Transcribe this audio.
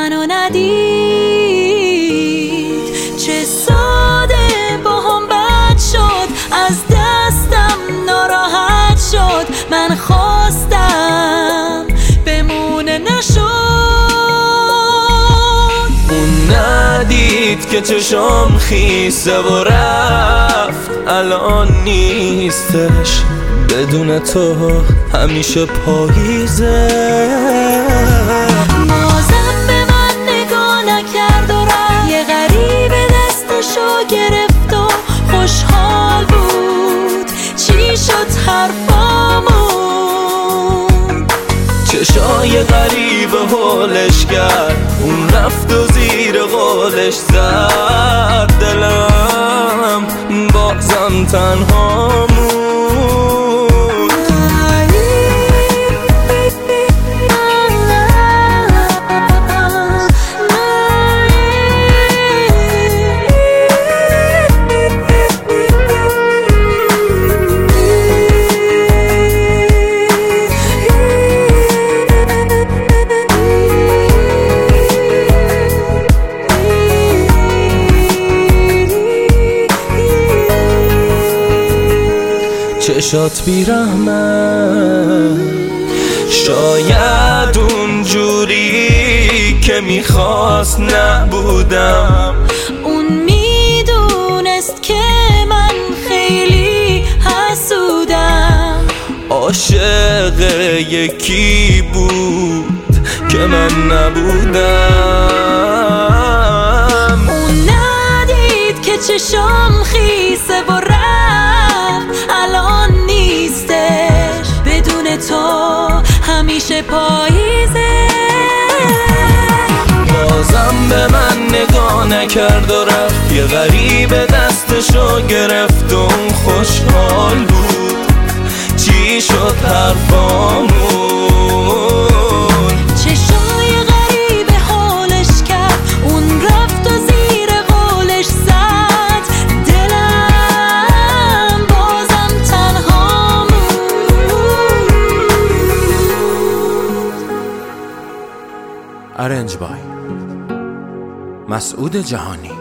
منو ندید. چه ساده با هم بد شد، از دستم ناراحت شد. من خواستم بمونه نشد. اون ندید که چشام خیسه و رفت، الان نیستش. بدون تو همیشه پاییزه. بازم به من نگاه نکرد و رفت. یه غریبه دستشو گرفت و خوشحال بود. چی شد حرفامون؟ چشای غریبه حالش کرد، اون رفت و زیر قولش زد. دلم بازم تنها موند. چشات بیرحمه، شاید اونجوری که میخواست نبودم. اون میدونست که من خیلی حسودم. عاشق یکی بود که من نبودم. اون ندید که چشام خیسه و رفت، الان نیستش. بدون تو همیشه پاییزه. بازم به من نگاه نکرد و رفت. یه غریبه دستشو گرفت و اون خوشحال بود. چی شد حرفامون؟ چشای غریبه حالش کرد، اون رفت و زیر قولش زد. دلم بازم تنها موند. ارنج بای مسعود جهانی.